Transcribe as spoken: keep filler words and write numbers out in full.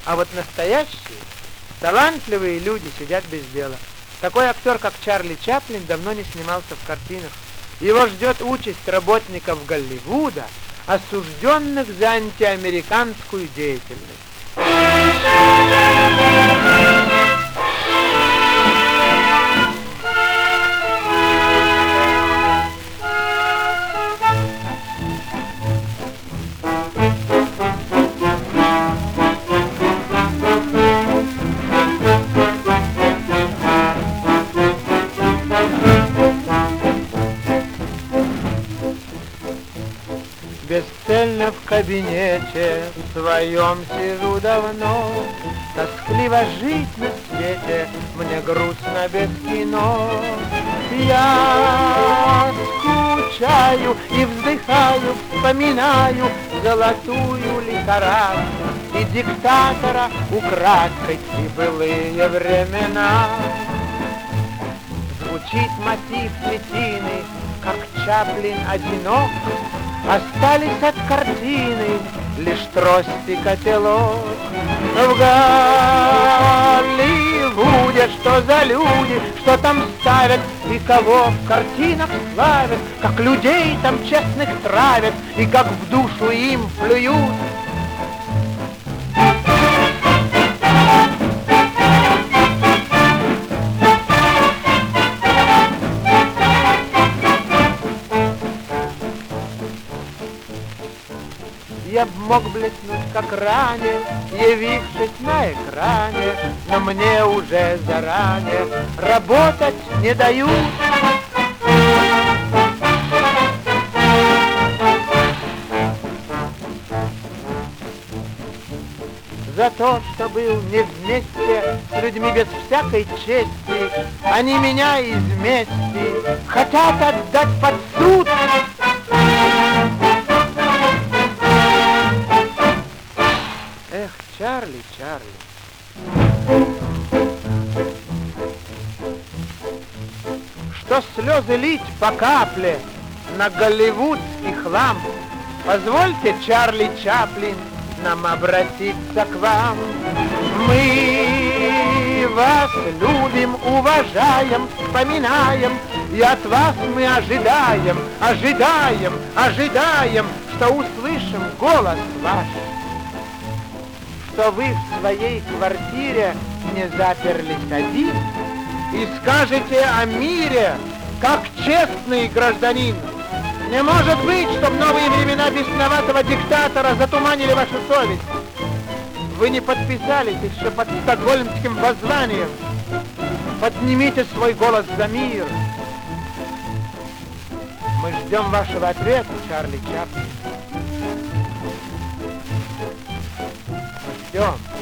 А вот настоящие, талантливые люди сидят без дела. Такой актер, как Чарли Чаплин, давно не снимался в картинах. Его ждет участь работников Голливуда, осужденных за антиамериканскую деятельность. Бесцельно в кабинете своем сижу давно, тоскливо жить на свете, мне грустно без кино. Я скучаю и вздыхаю, вспоминаю золотую лихорадку и диктатора украдкой, и былые времена. Звучит мотив Цветины, как Чаплин одинок, остались от картины лишь трость и котелок. В Голливуде что за люди, что там ставят и кого в картинах славят, как людей там честных травят и как в душу им плюют. Я б мог блеснуть, как ранее, явившись на экране, но мне уже заранее работать не дают. За то, что был не вместе с людьми без всякой чести, они меня из мести хотят отдать под суд. Эх, Чарли, Чарли. Что слезы лить по капле на голливудский хлам, позвольте, Чарли Чаплин, нам обратиться к вам. Мы вас любим, уважаем, вспоминаем, и от вас мы ожидаем, ожидаем, ожидаем, что услышим голос ваш, что вы в своей квартире не заперлись один и скажете о мире, как честный гражданин. Не может быть, чтобы новые времена бесноватого диктатора затуманили вашу совесть. Вы не подписались еще под стокгольмским воззванием. Поднимите свой голос за мир. Мы ждем вашего ответа, Чарли Чаплин. Мы ждем.